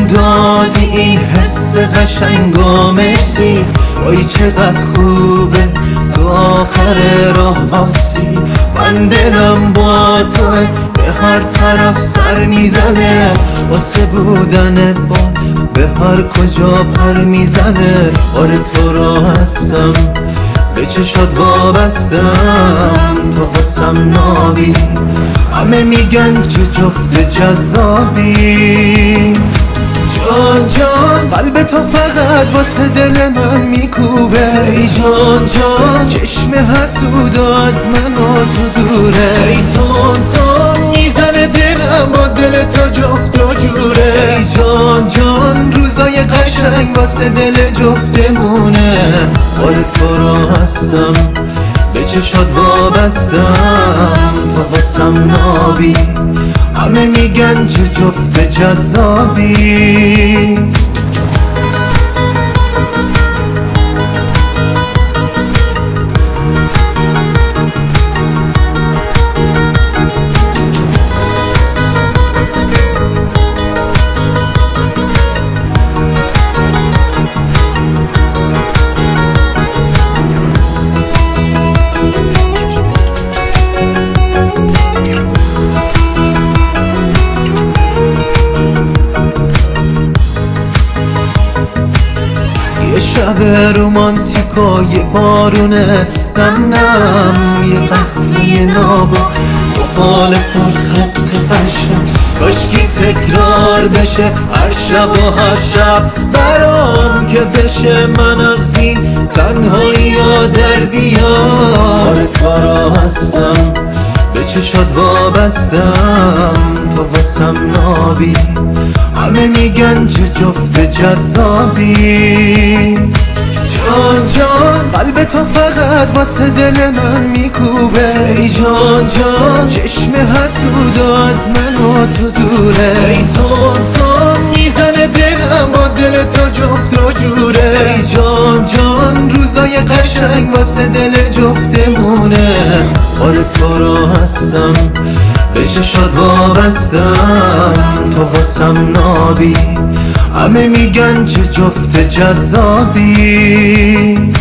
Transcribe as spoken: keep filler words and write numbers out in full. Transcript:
دادی این حس قشنگا مرسی. وای چقدر خوبه تو آخر راه واسی. من دلم با توه به هر طرف سر میزنه، واسه بودن با به هر کجا پر میزنه. آره تو را هستم به چشات وابستم، تو واسم نابی. همه میگن چه جفت جذابی. جان جان قلب تو فقط واسه دل من میکوبه. ای جان جان چشم حسودا از من و تو دوره. ای تون تون میزنه دلم با دل تو جفت و جوره. ای جان جان روزای قشنگ واسه دل جفتمونه. آره تو را هستم به چشات وابستم، تو واسم نابی. همه میگن چه جفت جذابی. شب رومانتیکا یه بارونه نم نم، یه قهوه نابا یه فال پر خط قشنگ. کاشکی تکرار بشه هر شب و هر شب برام که بشه من از این تنهایی ها در بیام. آره تو را هستم به چشات وابستم، تو واسم نابی. همه میگن چه جفت جذابی. جان جان قلب تو فقط واسه دل من میکوبه. ای جان جان چشم حسودا از من و تو دوره. ای تون تون میزنه دلم با دل تو جفت و جوره. ای جان جان روزای قشنگ واسه دل جفتمونه. آره تو را هستم به چشات وابستم، تو واسم نابی. همه میگن چه جفت جذابی.